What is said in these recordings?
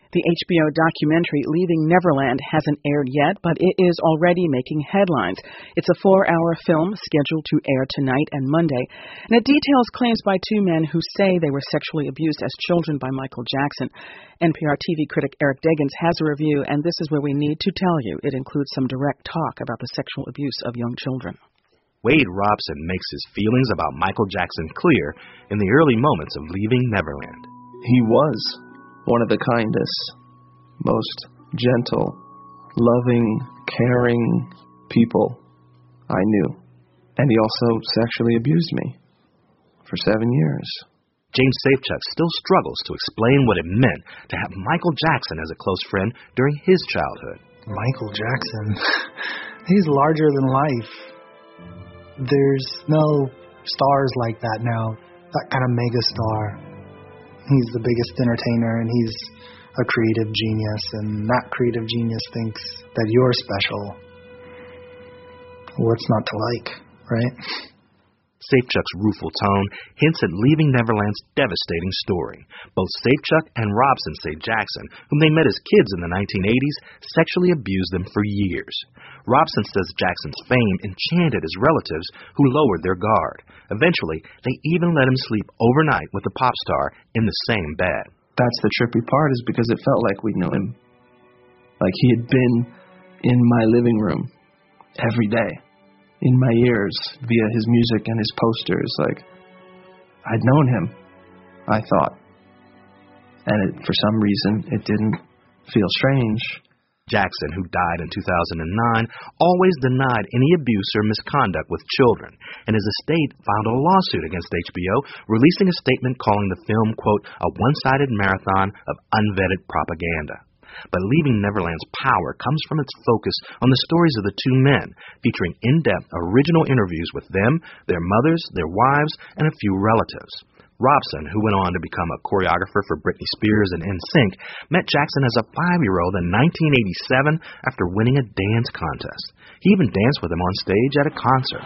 The HBO documentary Leaving Neverland hasn't aired yet, but it is already making headlines. It's a 4-hour film scheduled to air tonight and Monday, and it details claims by two men who say they were sexually abused as children by Michael Jackson. NPR TV critic Eric Deggans has a review, and this is where we need to tell you it includes some direct talk about the sexual abuse of young children. Wade Robson makes his feelings about Michael Jackson clear in the early moments of Leaving Neverland. He was one of the kindest, most gentle, loving, caring people I knew. And he also sexually abused me for 7 years. James Safechuck still struggles to explain what it meant to have Michael Jackson as a close friend during his childhood. Michael Jackson, he's larger than life. There's no stars like that now, that kind of mega star. He's the biggest entertainer, and he's a creative genius, and that creative genius thinks that you're special. What's not to like, right? Safechuck's rueful tone hints at Leaving Neverland's devastating story. Both Safechuck and Robson say Jackson, whom they met as kids in the 1980s, sexually abused them for years. Robson says Jackson's fame enchanted his relatives, who lowered their guard. Eventually, they even let him sleep overnight with the pop star in the same bed. That's the trippy part, is because it felt like we knew him. Like he had been in my living room every day, in my ears, via his music and his posters. Like, I'd known him, I thought. And for some reason, it didn't feel strange. Jackson, who died in 2009, always denied any abuse or misconduct with children, and his estate filed a lawsuit against HBO, releasing a statement calling the film, quote, a one-sided marathon of unvetted propaganda. But Leaving Neverland's power comes from its focus on the stories of the two men, featuring in-depth original interviews with them, their mothers, their wives, and a few relatives. Robson, who went on to become a choreographer for Britney Spears and NSYNC, met Jackson as a 5-year-old in 1987 after winning a dance contest. He even danced with him on stage at a concert.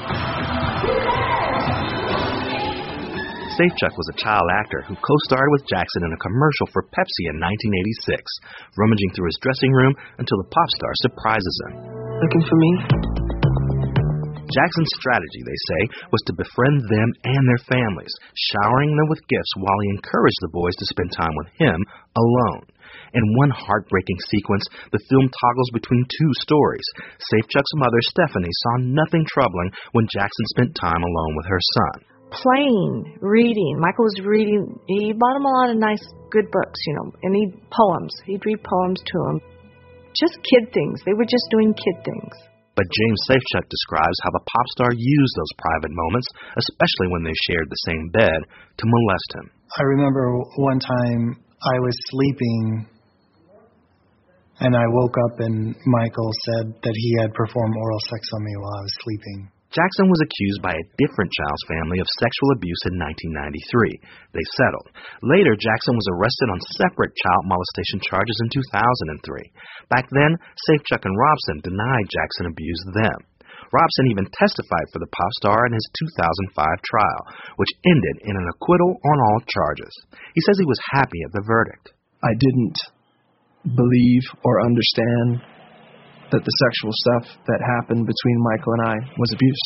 Safechuck was a child actor who co-starred with Jackson in a commercial for Pepsi in 1986, rummaging through his dressing room until the pop star surprises him. Looking for me? Jackson's strategy, they say, was to befriend them and their families, showering them with gifts while he encouraged the boys to spend time with him alone. In one heartbreaking sequence, the film toggles between two stories. Safechuck's mother, Stephanie, saw nothing troubling when Jackson spent time alone with her son. Playing, reading. Michael was reading. He bought him a lot of nice, good books, and poems. He'd read poems to him. Just kid things. They were just doing kid things. But James Safechuck describes how the pop star used those private moments, especially when they shared the same bed, to molest him. I remember one time I was sleeping, and I woke up and Michael said that he had performed oral sex on me while I was sleeping. Jackson was accused by a different child's family of sexual abuse in 1993. They settled. Later, Jackson was arrested on separate child molestation charges in 2003. Back then, Safechuck and Robson denied Jackson abused them. Robson even testified for the pop star in his 2005 trial, which ended in an acquittal on all charges. He says he was happy at the verdict. I didn't believe or understand that the sexual stuff that happened between Michael and I was abuse.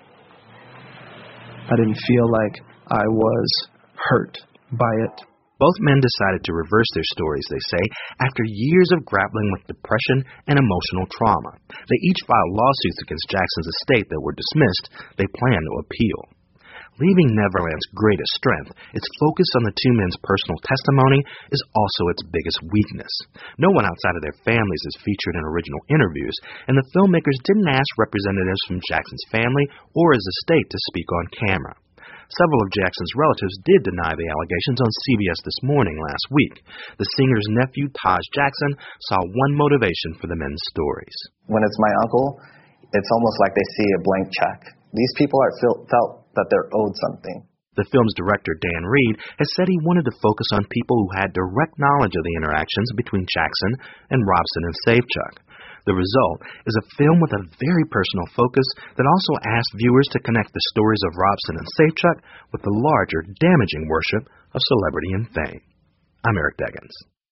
I didn't feel like I was hurt by it. Both men decided to reverse their stories, they say, after years of grappling with depression and emotional trauma. They each filed lawsuits against Jackson's estate that were dismissed. They plan to appeal. Leaving Neverland's greatest strength, its focus on the two men's personal testimony, is also its biggest weakness. No one outside of their families is featured in original interviews, and the filmmakers didn't ask representatives from Jackson's family or his estate to speak on camera. Several of Jackson's relatives did deny the allegations on CBS This Morning last week. The singer's nephew, Taj Jackson, saw one motivation for the men's stories. When it's my uncle, it's almost like they see a blank check. These people felt that they're owed something. The film's director, Dan Reed, has said he wanted to focus on people who had direct knowledge of the interactions between Jackson and Robson and Safechuck. The result is a film with a very personal focus that also asks viewers to connect the stories of Robson and Safechuck with the larger, damaging worship of celebrity and fame. I'm Eric Deggans.